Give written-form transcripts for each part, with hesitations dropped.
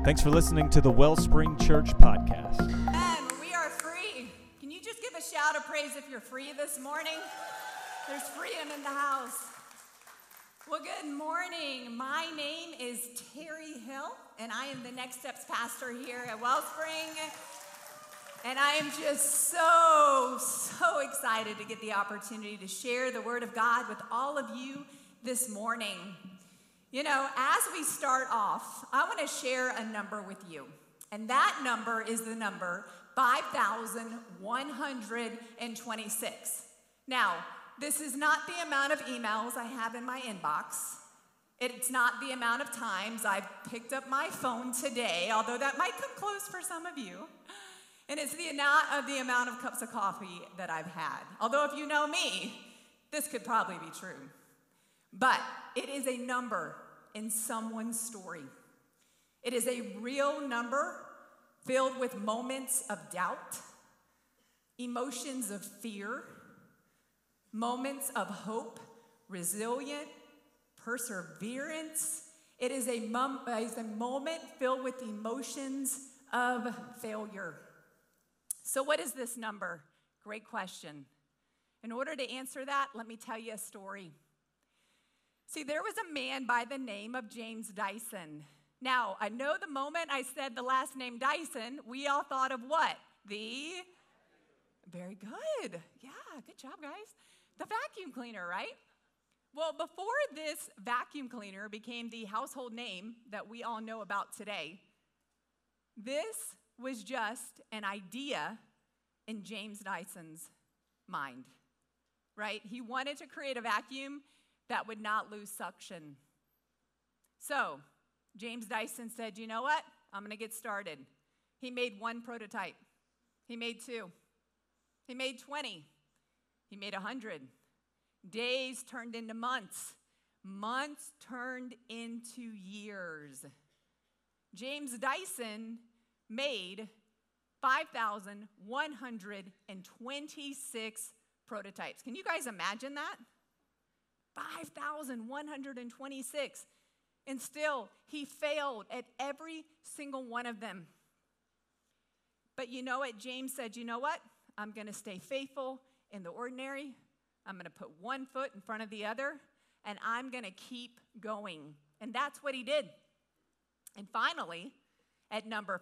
Thanks for listening to the Wellspring Church podcast. We are free. Can you just give a shout of praise if you're free this morning? There's freedom in the house. Well, good morning. My name is Terry Hill, and I am the Next Steps pastor here at Wellspring. And I am just so excited to get the opportunity to share the Word of God with all of you this morning. You know, as we start off, I want to share a number with you. And that number is the number 5,126. Now, this is not the amount of emails I have in my inbox. It's not the amount of times I've picked up my phone today, although that might come close for some of you. And it's the amount of cups of coffee that I've had. Although if you know me, this could probably be true. But it is a number in someone's story. It is a real number filled with moments of doubt, emotions of fear, moments of hope, resilience, perseverance. It is a moment filled with emotions of failure. So what is this number? Great question. In order to answer that, let me tell you a story. See, there was a man by the name of James Dyson. Now, I know the moment I said the last name Dyson, we all thought of what? Very good. Yeah, good job, guys. The vacuum cleaner, right? Well, before this vacuum cleaner became the household name that we all know about today, this was just an idea in James Dyson's mind, right? He wanted to create a vacuum that would not lose suction. So, James Dyson said, you know what? I'm going to get started. He made one prototype. He made two. He made 20. He made 100. Days turned into months. Months turned into years. James Dyson made 5,126 prototypes. Can you guys imagine that? 5,126. And still, he failed at every single one of them. But you know what? James said, you know what? I'm going to stay faithful in the ordinary. I'm going to put one foot in front of the other, and I'm going to keep going. And that's what he did. And finally, at number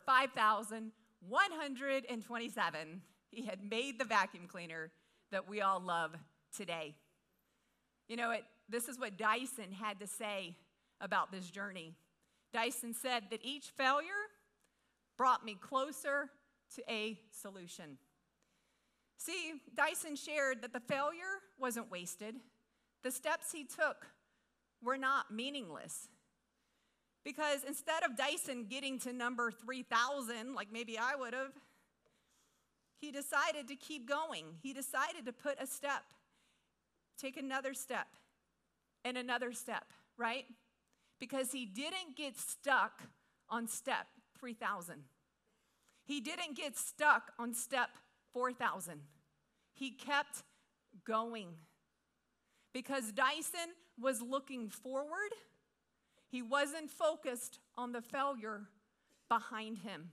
5,127, he had made the vacuum cleaner that we all love today. You know, this is what Dyson had to say about this journey. Dyson said that each failure brought me closer to a solution. See, Dyson shared that the failure wasn't wasted. The steps he took were not meaningless. Because instead of Dyson getting to number 3,000, like maybe I would have, he decided to keep going. He decided to put a step, take another step, and another step, right? Because he didn't get stuck on step 3,000. He didn't get stuck on step 4,000. He kept going. Because Dyson was looking forward, he wasn't focused on the failure behind him.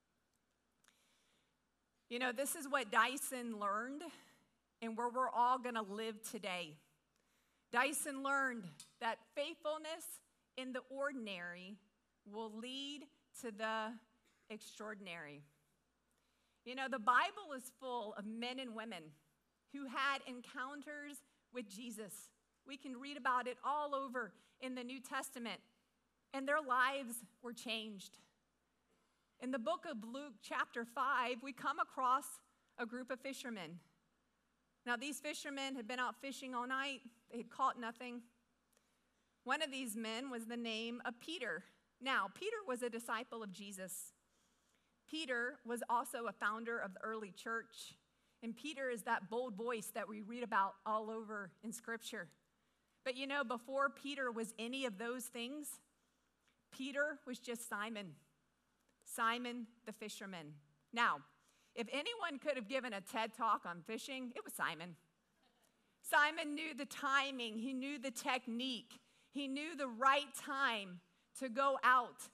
You know, this is what Dyson learned and where we're all going to live today. Dyson learned that faithfulness in the ordinary will lead to the extraordinary. You know, the Bible is full of men and women who had encounters with Jesus. We can read about it all over in the New Testament, and their lives were changed. In the book of Luke, chapter 5, we come across a group of fishermen. Now, these fishermen had been out fishing all night. They had caught nothing. One of these men was the name of Peter. Now, Peter was a disciple of Jesus. Peter was also a founder of the early church. And Peter is that bold voice that we read about all over in Scripture. But you know, before Peter was any of those things, Peter was just Simon the fisherman. Now, if anyone could have given a TED Talk on fishing, it was Simon. Simon knew the timing. He knew the technique. He knew the right time to go out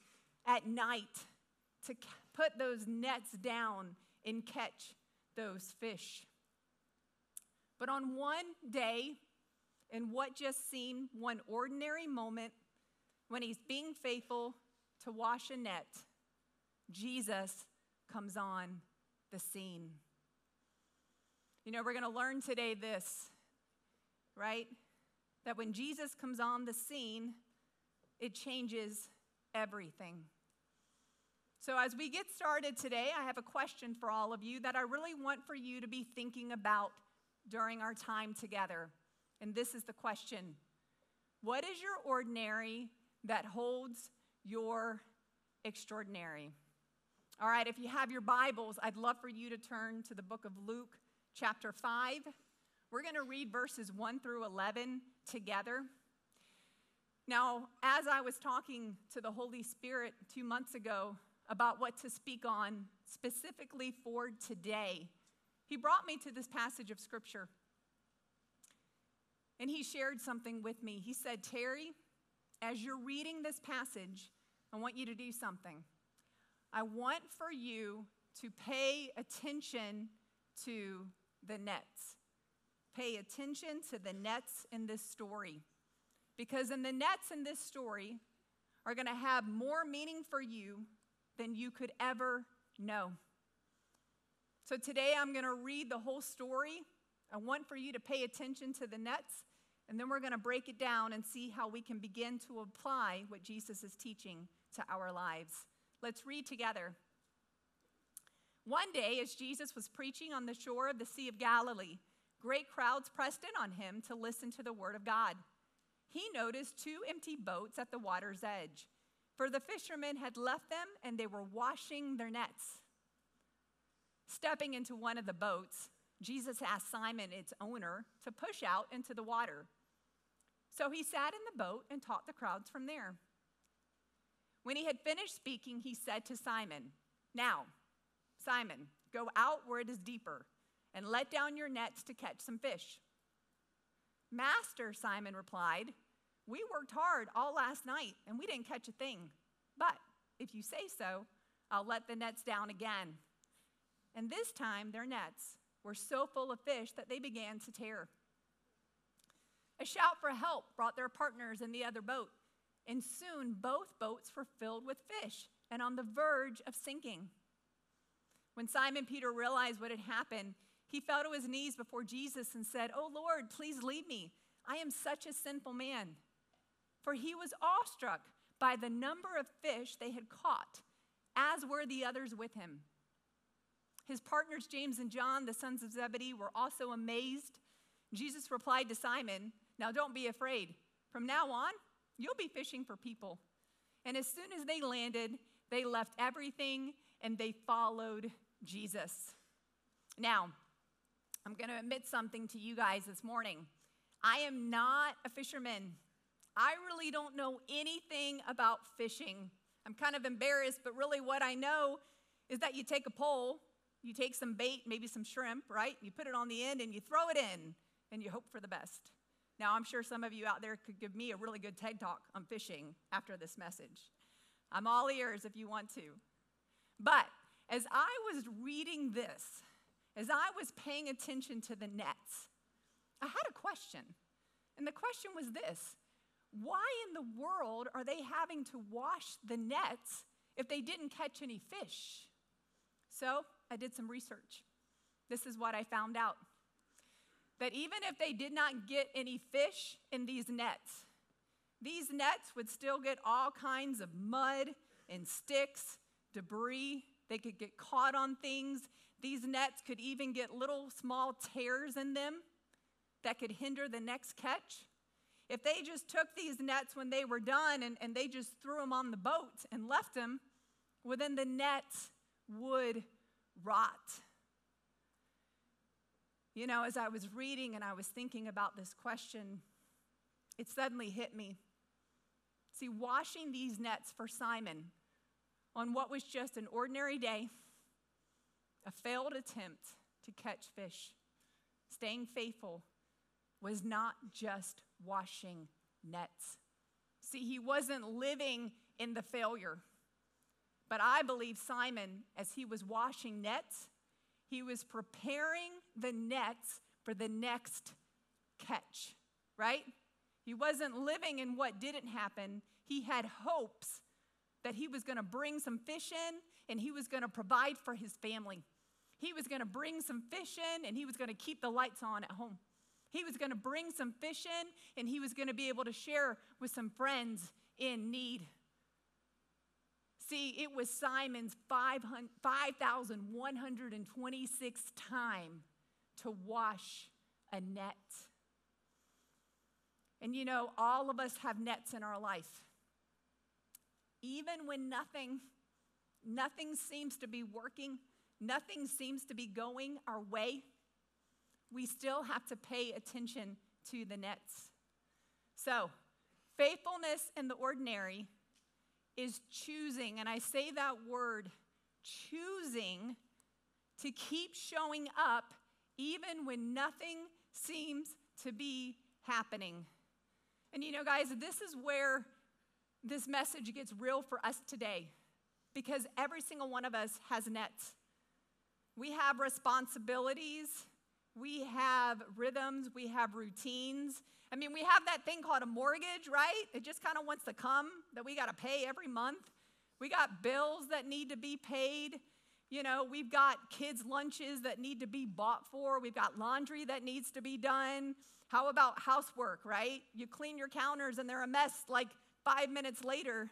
at night to put those nets down and catch those fish. But on one day, in what just seemed one ordinary moment, when he's being faithful to wash a net, Jesus comes on the scene. You know, we're going to learn today this, right? That when Jesus comes on the scene, it changes everything. So as we get started today, I have a question for all of you that I really want for you to be thinking about during our time together. And this is the question: what is your ordinary that holds your extraordinary? All right, if you have your Bibles, I'd love for you to turn to the book of Luke, chapter 5. We're going to read verses 1 through 11 together. Now, as I was talking to the Holy Spirit 2 months ago about what to speak on specifically for today, he brought me to this passage of Scripture. And he shared something with me. He said, Terry, as you're reading this passage, I want you to do something. I want for you to pay attention to the nets. Pay attention to the nets in this story. Because in the nets in this story are going to have more meaning for you than you could ever know. So today I'm going to read the whole story. I want for you to pay attention to the nets, and then we're going to break it down and see how we can begin to apply what Jesus is teaching to our lives. Let's read together. One day, as Jesus was preaching on the shore of the Sea of Galilee, great crowds pressed in on him to listen to the word of God. He noticed 2 empty boats at the water's edge, for the fishermen had left them and they were washing their nets. Stepping into one of the boats, Jesus asked Simon, its owner, to push out into the water. So he sat in the boat and taught the crowds from there. When he had finished speaking, he said to Simon, "Now, Simon, go out where it is deeper and let down your nets to catch some fish." "Master," Simon replied, "we worked hard all last night and we didn't catch a thing. But if you say so, I'll let the nets down again." And this time their nets were so full of fish that they began to tear. A shout for help brought their partners in the other boat, and soon both boats were filled with fish and on the verge of sinking. When Simon Peter realized what had happened, he fell to his knees before Jesus and said, "Oh Lord, please leave me. I am such a sinful man." For he was awestruck by the number of fish they had caught, as were the others with him. His partners James and John, the sons of Zebedee, were also amazed. Jesus replied to Simon, "Now don't be afraid. From now on, you'll be fishing for people." And as soon as they landed, they left everything and they followed Jesus. Now, I'm going to admit something to you guys this morning. I am not a fisherman. I really don't know anything about fishing. I'm kind of embarrassed, but really what I know is that you take a pole, you take some bait, maybe some shrimp, right? You put it on the end and you throw it in and you hope for the best. Now, I'm sure some of you out there could give me a really good TED Talk on fishing after this message. I'm all ears if you want to. But as I was reading this, as I was paying attention to the nets, I had a question. And the question was this: why in the world are they having to wash the nets if they didn't catch any fish? So I did some research. This is what I found out. That even if they did not get any fish in these nets would still get all kinds of mud and sticks, debris. They could get caught on things. These nets could even get little small tears in them that could hinder the next catch. If they just took these nets when they were done and they just threw them on the boat and left them, well, then the nets would rot. You know, as I was reading and I was thinking about this question, it suddenly hit me. See, washing these nets for Simon on what was just an ordinary day, a failed attempt to catch fish, staying faithful, was not just washing nets. See, he wasn't living in the failure. But I believe Simon, as he was washing nets, he was preparing the nets for the next catch, right? He wasn't living in what didn't happen. He had hopes that he was going to bring some fish in and he was going to provide for his family. He was going to bring some fish in and he was going to keep the lights on at home. He was going to bring some fish in and he was going to be able to share with some friends in need. See, it was Simon's 5,126th time to wash a net. And you know, all of us have nets in our life. Even when nothing seems to be working, nothing seems to be going our way, we still have to pay attention to the nets. So, faithfulness in the ordinary is choosing, and I say that word, choosing to keep showing up even when nothing seems to be happening. And you know, guys, this is where this message gets real for us today, because every single one of us has nets. We have responsibilities, we have rhythms, we have routines. I mean, we have that thing called a mortgage, right? It just kind of wants to come, that we got to pay every month. We got bills that need to be paid. You know, we've got kids' lunches that need to be bought for. We've got laundry that needs to be done. How about housework, right? You clean your counters and they're a mess like 5 minutes later.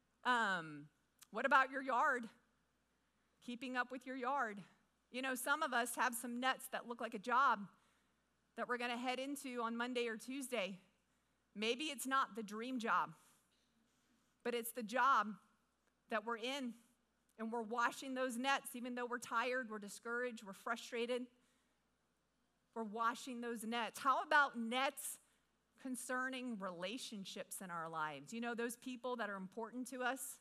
What about your yard? Keeping up with your yard. You know, some of us have some nets that look like a job that we're going to head into on Monday or Tuesday. Maybe it's not the dream job, but it's the job that we're in, and we're washing those nets even though we're tired, we're discouraged, we're frustrated. We're washing those nets. How about nets concerning relationships in our lives? You know, those people that are important to us.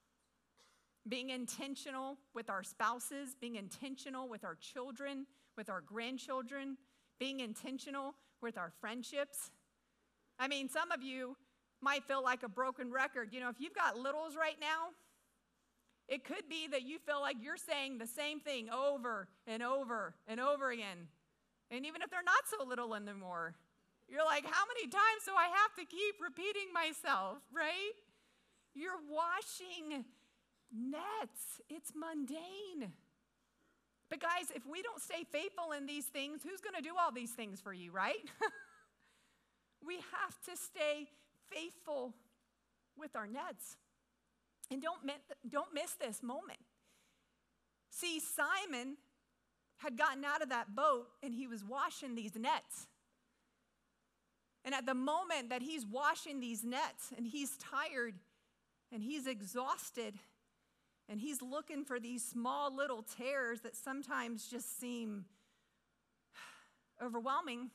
Being intentional with our spouses, being intentional with our children, with our grandchildren, being intentional with our friendships. I mean, some of you might feel like a broken record. You know, if you've got littles right now, it could be that you feel like you're saying the same thing over and over and over again. And even if they're not so little anymore, you're like, how many times do I have to keep repeating myself, right? You're washing nets. It's mundane. But guys, if we don't stay faithful in these things, who's going to do all these things for you, right? We have to stay faithful with our nets. And don't miss this moment. See, Simon had gotten out of that boat and he was washing these nets. And at the moment that he's washing these nets and he's tired and he's exhausted and he's looking for these small little tears that sometimes just seem overwhelming,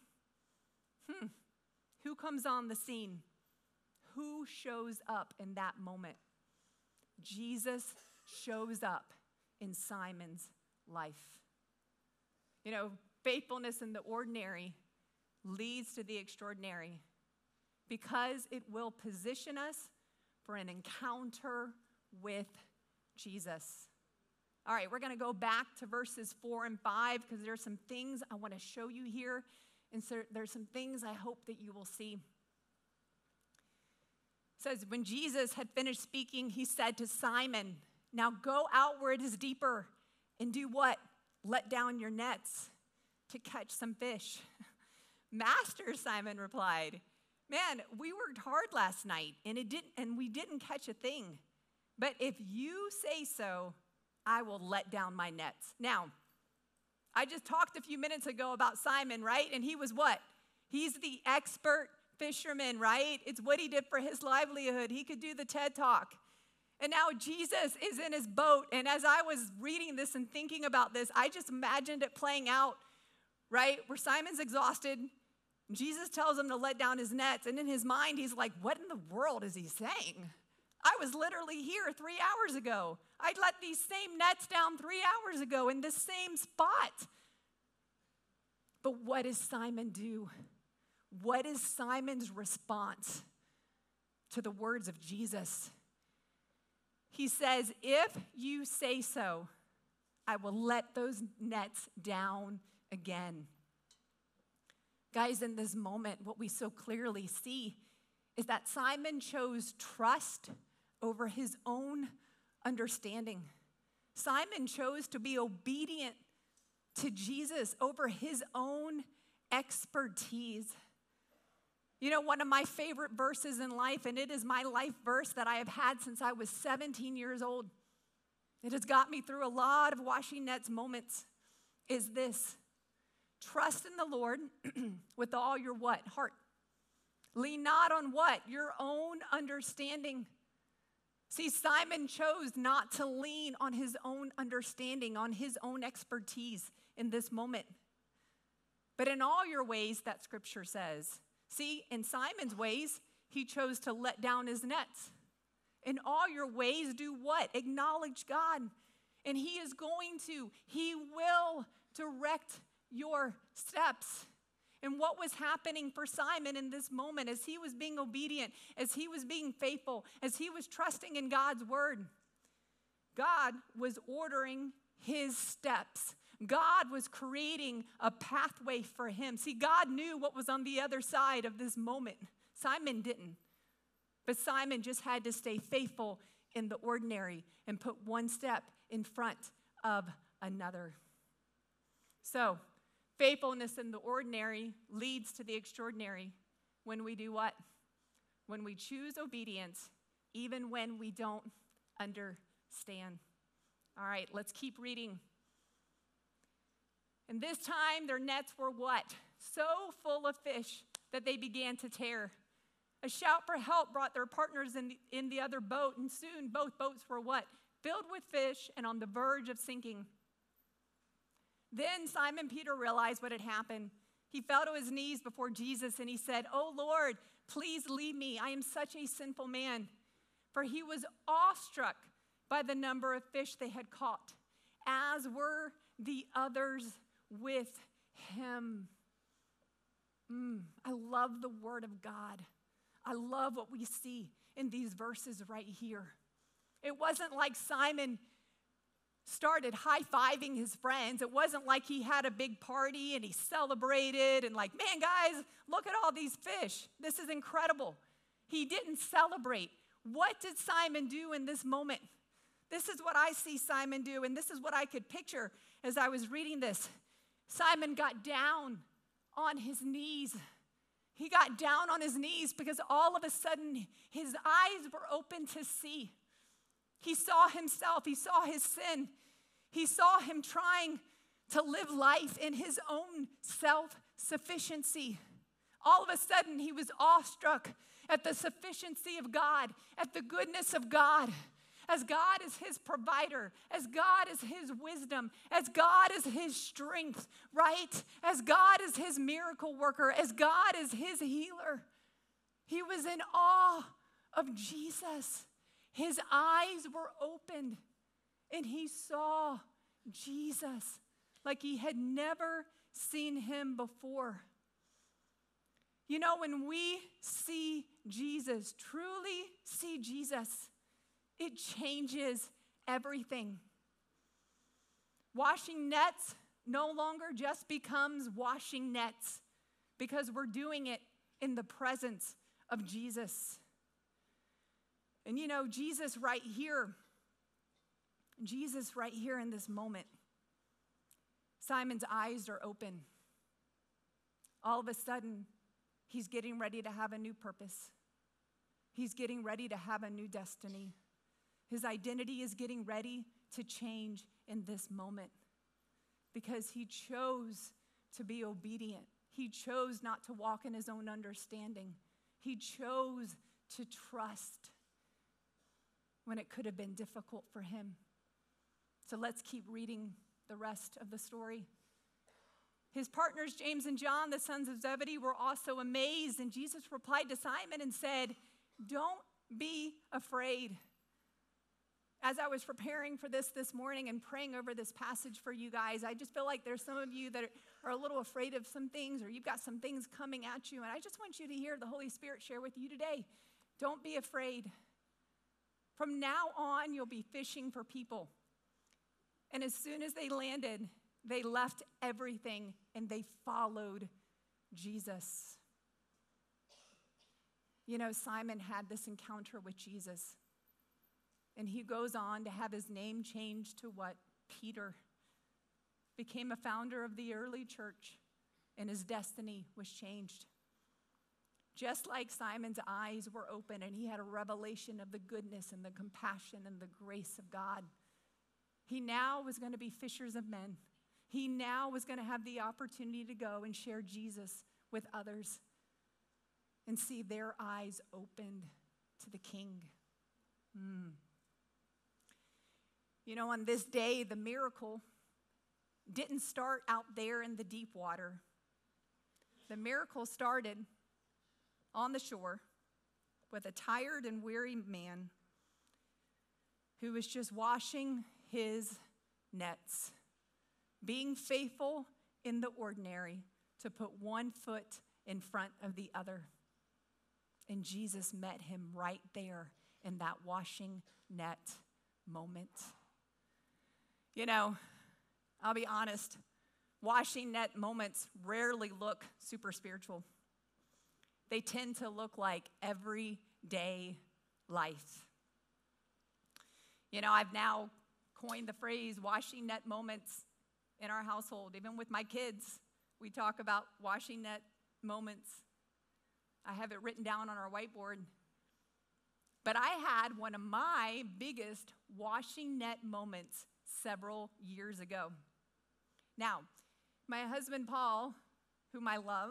who comes on the scene? Who shows up in that moment? Jesus shows up in Simon's life. You know, faithfulness in the ordinary leads to the extraordinary because it will position us for an encounter with Jesus. All right, we're going to go back to verses 4 and 5 because there's some things I want to show you here, and so there's some things I hope that you will see. It says, when Jesus had finished speaking, he said to Simon, now go out where it is deeper and do what? Let down your nets to catch some fish. Master, Simon replied, man, we worked hard last night and we didn't catch a thing. But if you say so, I will let down my nets. Now, I just talked a few minutes ago about Simon, right? And he was what? He's the expert fisherman, right? It's what he did for his livelihood. He could do the TED Talk. And now Jesus is in his boat. And as I was reading this and thinking about this, I just imagined it playing out, right? Where Simon's exhausted. Jesus tells him to let down his nets. And in his mind, he's like, what in the world is he saying? I was literally here 3 hours ago. I let these same nets down 3 hours ago in this same spot. But what does Simon do? What is Simon's response to the words of Jesus? He says, if you say so, I will let those nets down again. Guys, in this moment, what we so clearly see is that Simon chose trust over his own understanding. Simon chose to be obedient to Jesus over his own expertise. You know, one of my favorite verses in life, and it is my life verse that I have had since I was 17 years old. It has got me through a lot of washing nets moments, is this: trust in the Lord with all your what? Heart. Lean not on what? Your own understanding. See, Simon chose not to lean on his own understanding, on his own expertise in this moment. But in all your ways, that scripture says. See, in Simon's ways, he chose to let down his nets. In all your ways, do what? Acknowledge God. And he will direct your steps. And what was happening for Simon in this moment as he was being obedient, as he was being faithful, as he was trusting in God's word? God was ordering his steps. God was creating a pathway for him. See, God knew what was on the other side of this moment. Simon didn't. But Simon just had to stay faithful in the ordinary and put one step in front of another. So, faithfulness in the ordinary leads to the extraordinary when we do what? When we choose obedience, even when we don't understand. All right, let's keep reading. And this time their nets were what? So full of fish that they began to tear. A shout for help brought their partners in the other boat, and soon both boats were what? Filled with fish and on the verge of sinking. Then Simon Peter realized what had happened. He fell to his knees before Jesus and he said, "Oh Lord, please leave me. I am such a sinful man." For he was awestruck by the number of fish they had caught, as were the others with him. I love the word of God. I love what we see in these verses right here. It wasn't like Simon started high-fiving his friends. It wasn't like he had a big party and he celebrated and like, man, guys, look at all these fish. This is incredible. He didn't celebrate. What did Simon do in this moment? This is what I see Simon do, and this is what I could picture as I was reading this. Simon got down on his knees. He got down on his knees because all of a sudden his eyes were open to see. He saw himself. He saw his sin. He saw him trying to live life in his own self-sufficiency. All of a sudden, he was awestruck at the sufficiency of God, at the goodness of God, as God is his provider, as God is his wisdom, as God is his strength, right? As God is his miracle worker, as God is his healer. He was in awe of Jesus. His eyes were opened, and he saw Jesus like he had never seen him before. You know, when we see Jesus, truly see Jesus, it changes everything. Washing nets no longer just becomes washing nets because we're doing it in the presence of Jesus. And you know, Jesus right here in this moment, Simon's eyes are open. All of a sudden, he's getting ready to have a new purpose. He's getting ready to have a new destiny. His identity is getting ready to change in this moment because he chose to be obedient. He chose not to walk in his own understanding. He chose to trust when it could have been difficult for him. So let's keep reading the rest of the story. His partners, James and John, the sons of Zebedee, were also amazed, and Jesus replied to Simon and said, "Don't be afraid." As I was preparing for this morning and praying over this passage for you guys, I just feel like there's some of you that are a little afraid of some things, or you've got some things coming at you, and I just want you to hear the Holy Spirit share with you today. Don't be afraid. From now on, you'll be fishing for people. And as soon as they landed, they left everything and they followed Jesus. You know, Simon had this encounter with Jesus. And he goes on to have his name changed to what? Peter. Became a founder of the early church, and his destiny was changed. Just like Simon's eyes were open and he had a revelation of the goodness and the compassion and the grace of God, he now was going to be fishers of men. He now was going to have the opportunity to go and share Jesus with others and see their eyes opened to the King. You know, on this day, the miracle didn't start out there in the deep water. The miracle started on the shore with a tired and weary man who was just washing his nets, being faithful in the ordinary to put one foot in front of the other. And Jesus met him right there in that washing net moment. You know, I'll be honest, washing net moments rarely look super spiritual. They tend to look like everyday life. You know, I've now coined the phrase washing net moments in our household. Even with my kids, we talk about washing net moments. I have it written down on our whiteboard. But I had one of my biggest washing net moments several years ago. Now, my husband, Paul, whom I love,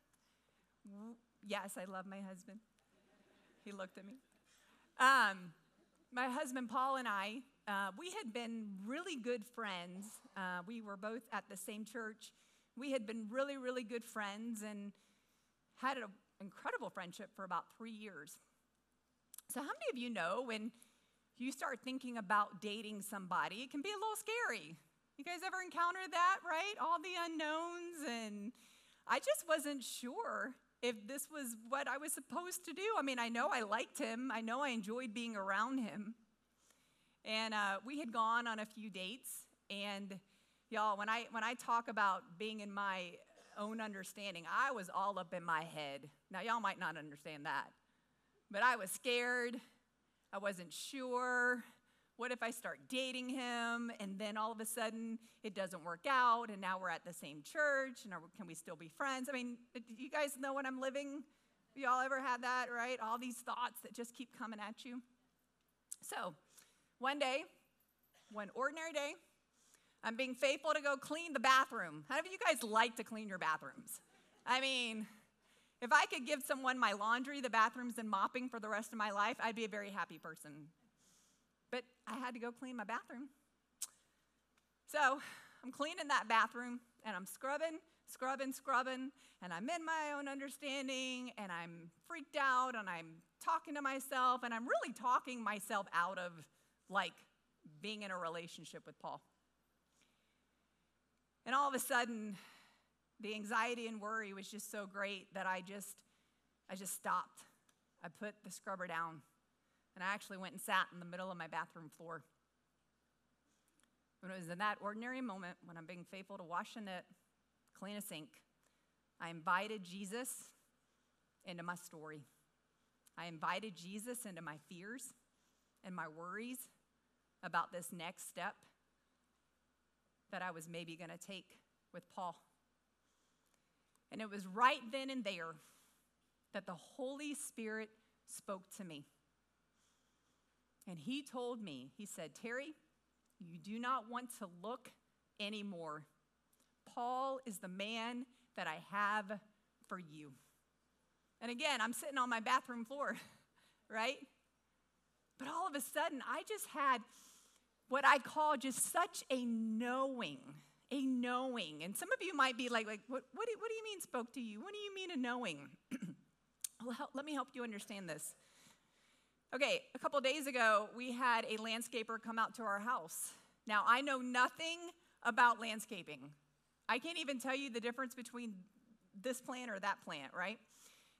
yes, I love my husband. He looked at me. My husband, Paul, and I, we had been really good friends. We were both at the same church. We had been really, really good friends and had an incredible friendship for about 3 years. So how many of you know when you start thinking about dating somebody, it can be a little scary? You guys ever encountered that, right? All the unknowns, and I just wasn't sure if this was what I was supposed to do. I mean, I know I liked him. I know I enjoyed being around him. And we had gone on a few dates, and y'all, when I talk about being in my own understanding, I was all up in my head. Now, y'all might not understand that, but I was scared. I wasn't sure. What if I start dating him, and then all of a sudden it doesn't work out, and now we're at the same church, and can we still be friends? I mean, you guys know what I'm living? Y'all ever had that, right? All these thoughts that just keep coming at you. So one day, one ordinary day, I'm being faithful to go clean the bathroom. How many of you guys like to clean your bathrooms? I mean, if I could give someone my laundry, the bathrooms, and mopping for the rest of my life, I'd be a very happy person. But I had to go clean my bathroom. So I'm cleaning that bathroom, and I'm scrubbing, and I'm in my own understanding, and I'm freaked out, and I'm talking to myself, and I'm really talking myself out of, like, being in a relationship with Paul. And all of a sudden, the anxiety and worry was just so great that I just stopped. I put the scrubber down, and I actually went and sat in the middle of my bathroom floor. When it was in that ordinary moment, when I'm being faithful to wash a net, clean a sink, I invited Jesus into my story. I invited Jesus into my fears and my worries about this next step that I was maybe going to take with Paul. And it was right then and there that the Holy Spirit spoke to me. And he told me, he said, Terry, you do not want to look anymore. Paul is the man that I have for you. And again, I'm sitting on my bathroom floor, right? But all of a sudden, I just had what I call just such a knowing. And some of you might be like what do you mean spoke to you? What do you mean a knowing? Well, let me help you understand this. Okay, a couple days ago, we had a landscaper come out to our house. Now, I know nothing about landscaping. I can't even tell you the difference between this plant or that plant, right?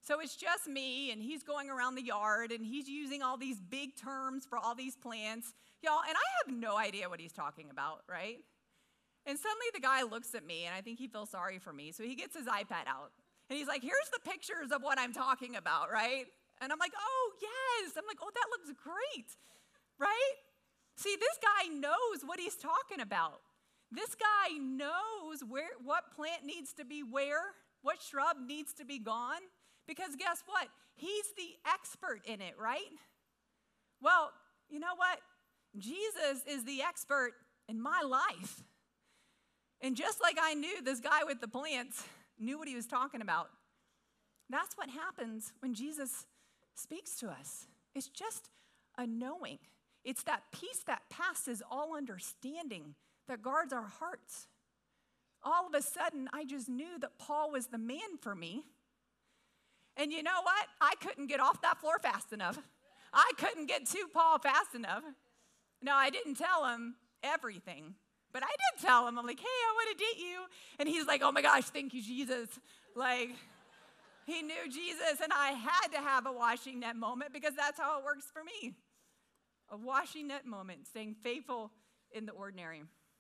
So it's just me, and he's going around the yard, and he's using all these big terms for all these plants. Y'all, and I have no idea what he's talking about, right? And suddenly the guy looks at me, and I think he feels sorry for me. So he gets his iPad out, and he's like, here's the pictures of what I'm talking about, right? And I'm like, oh, yes. I'm like, oh, that looks great, right? See, this guy knows what he's talking about. This guy knows what plant needs to be where, what shrub needs to be gone, because guess what? He's the expert in it, right? Well, you know what? Jesus is the expert in my life. And just like I knew this guy with the plants knew what he was talking about, that's what happens when Jesus speaks to us. It's just a knowing. It's that peace that passes all understanding that guards our hearts. All of a sudden, I just knew that Paul was the man for me. And you know what? I couldn't get off that floor fast enough. I couldn't get to Paul fast enough. No, I didn't tell him everything, but I did tell him. I'm like, hey, I want to date you. And he's like, oh my gosh, thank you, Jesus. Like, he knew Jesus, and I had to have a washing net moment because that's how it works for me. A washing net moment, staying faithful in the ordinary.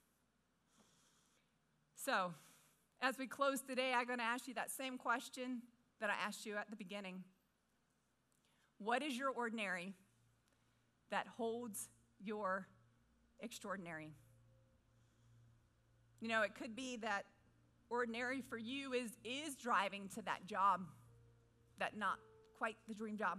So, as we close today, I'm going to ask you that same question that I asked you at the beginning. What is your ordinary that holds your extraordinary? You know, it could be that ordinary for you is driving to that job, that not quite the dream job.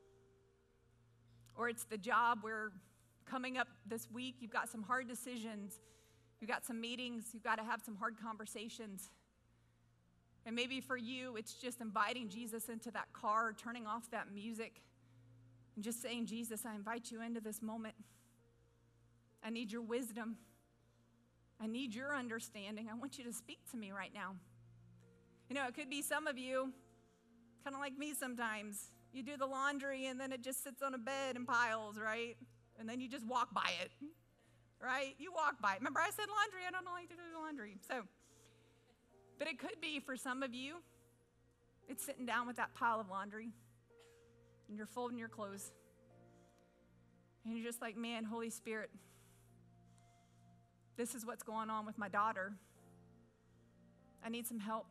Or it's the job where coming up this week, you've got some hard decisions, you've got some meetings, you've got to have some hard conversations. And maybe for you, it's just inviting Jesus into that car, turning off that music, and just saying, Jesus, I invite you into this moment. I need your wisdom. I need your understanding. I want you to speak to me right now. You know, it could be some of you, kind of like me sometimes. You do the laundry, and then it just sits on a bed in piles, right? And then you just walk by it, right? You walk by it. Remember I said laundry? I don't like to do laundry. But it could be for some of you, it's sitting down with that pile of laundry, and you're folding your clothes. And you're just like, man, Holy Spirit, this is what's going on with my daughter. I need some help.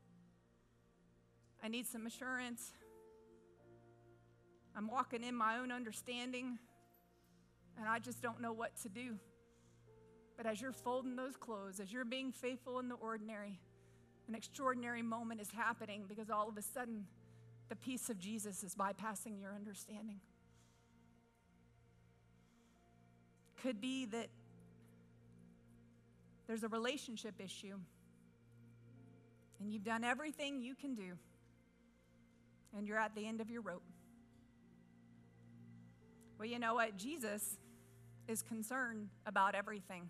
I need some assurance. I'm walking in my own understanding, and I just don't know what to do. But as you're folding those clothes, as you're being faithful in the ordinary, an extraordinary moment is happening because all of a sudden, the peace of Jesus is bypassing your understanding. Could be that there's a relationship issue, and you've done everything you can do, and you're at the end of your rope. Well, you know what? Jesus is concerned about everything.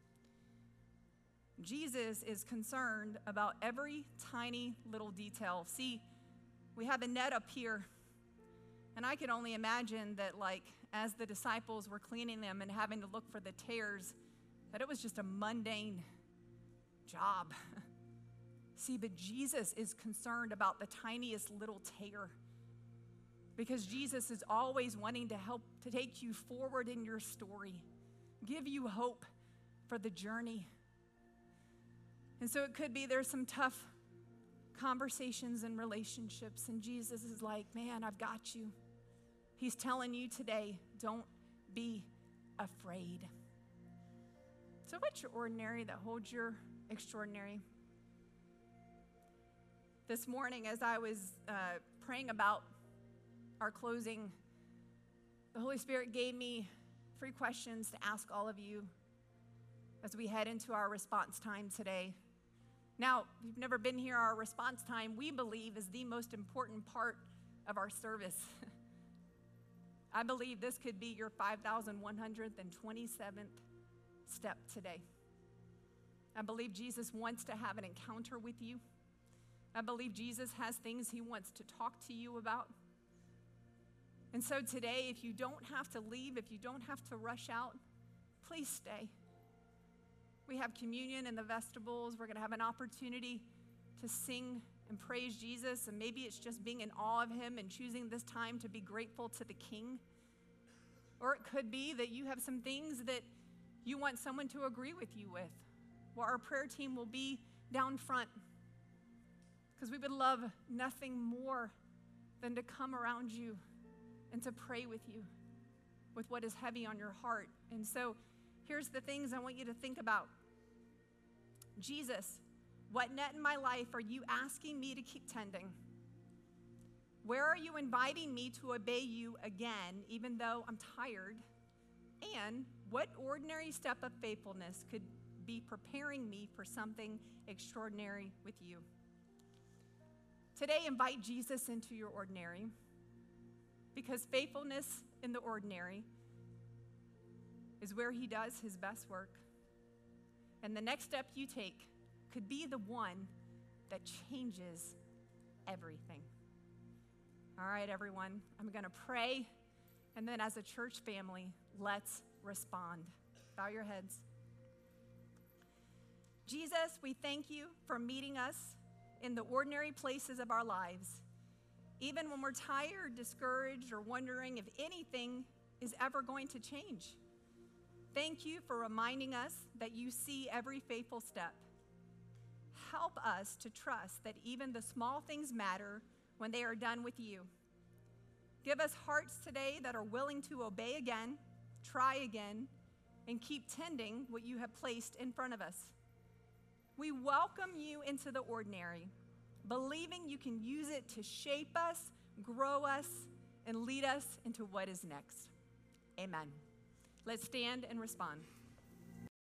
Jesus is concerned about every tiny little detail. See, we have a net up here, and I can only imagine that, like, as the disciples were cleaning them and having to look for the tares, that it was just a mundane job. See, but Jesus is concerned about the tiniest little tear, because Jesus is always wanting to help to take you forward in your story, give you hope for the journey. And so it could be there's some tough conversations and relationships, and Jesus is like, man, I've got you. He's telling you today, don't be afraid. So what's your ordinary that holds your extraordinary? This morning, as I was praying about our closing, the Holy Spirit gave me 3 questions to ask all of you as we head into our response time today. Now, if you've never been here, our response time, we believe, is the most important part of our service. I believe this could be your 5,127th step today. I believe Jesus wants to have an encounter with you. I believe Jesus has things he wants to talk to you about. And so today, if you don't have to leave, if you don't have to rush out, please stay. We have communion in the vestibules. We're going to have an opportunity to sing and praise Jesus, and maybe it's just being in awe of him and choosing this time to be grateful to the King. Or it could be that you have some things that you want someone to agree with you with. Well, our prayer team will be down front because we would love nothing more than to come around you and to pray with you with what is heavy on your heart. And so here's the things I want you to think about. Jesus, what net in my life are you asking me to keep tending? Where are you inviting me to obey you again, even though I'm tired? And what ordinary step of faithfulness could be preparing me for something extraordinary with you? Today, invite Jesus into your ordinary, because faithfulness in the ordinary is where he does his best work. And the next step you take could be the one that changes everything. All right, everyone, I'm going to pray, and then as a church family, let's respond. Bow your heads. Jesus, we thank you for meeting us in the ordinary places of our lives, even when we're tired, discouraged, or wondering if anything is ever going to change. Thank you for reminding us that you see every faithful step. Help us to trust that even the small things matter when they are done with you. Give us hearts today that are willing to obey again, try again, and keep tending what you have placed in front of us. We welcome you into the ordinary, believing you can use it to shape us, grow us, and lead us into what is next. Amen. Let's stand and respond.